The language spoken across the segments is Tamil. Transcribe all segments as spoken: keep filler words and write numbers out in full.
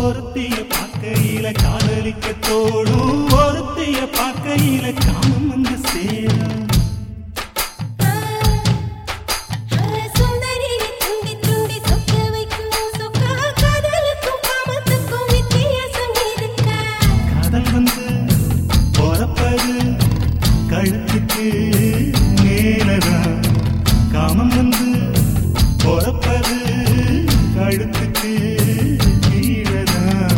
ஒருத்திய பார்க்கையில காதலிக்க தோடும், ஒருத்திய பார்க்கையில காமம் வந்து சேரும். காதல் வந்து பொறப்பது கழுத்துக்கு மேலதான், காமம் வந்து பொறப்பது கழுத்துக்கு கீழதான்.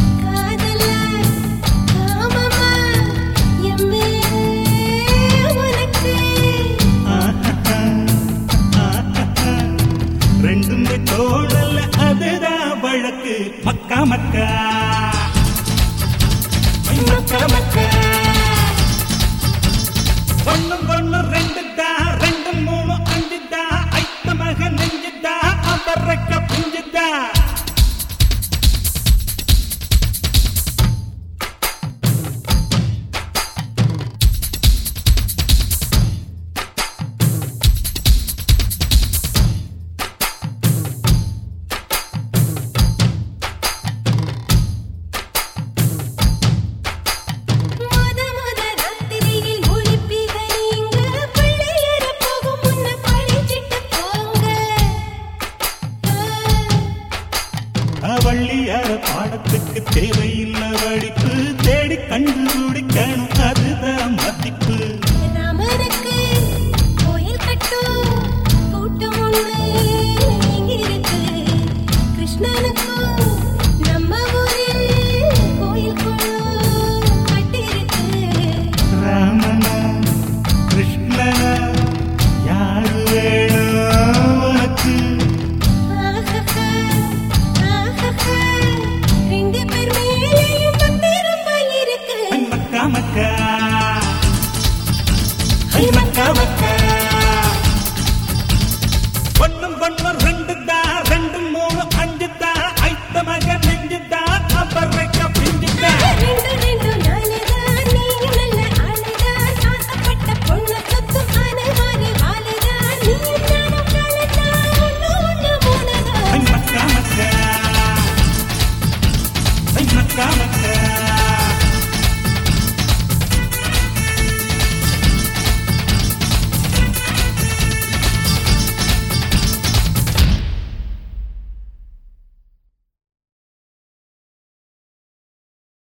ரெண்டுமே தோழல்ல அதுதான் வழக்கு. மக்கா மக்கா மக்கா மக்கா ஒண்ணு ஒண்ணு ரெண்டு தான், ரெண்டு மூணு அஞ்சு தான், ஐத்த மக நெஞ்சு தான், அவரக்க புஞ்சு தான். வள்ளியார பாடத்துக்கு தேவையில்லை வடிப்பு, தேடி கண்டுபிடிக்கணும் அதுதான்